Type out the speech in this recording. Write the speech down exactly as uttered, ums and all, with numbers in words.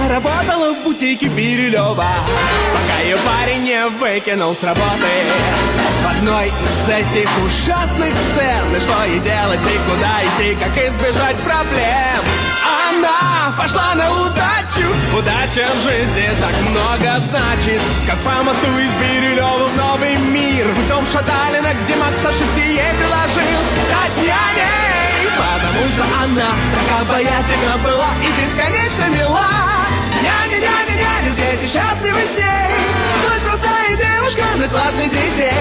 Она работала в бутике Бирюлева, пока ее парень не выкинул с работы. В одной из этих ужасных сцен, и что ей делать, и куда идти, как избежать проблем. Она пошла на удачу, удача в жизни так много значит. Как по мосту из Бирюлева в новый мир, в дом Шаталина, где Макс ошибки ей предложил стать няней. Потому что она так обаятельна была и бесконечно мила. Няня, няня, няня, дети счастливы с ней. Хоть простая девушка, закладных детей.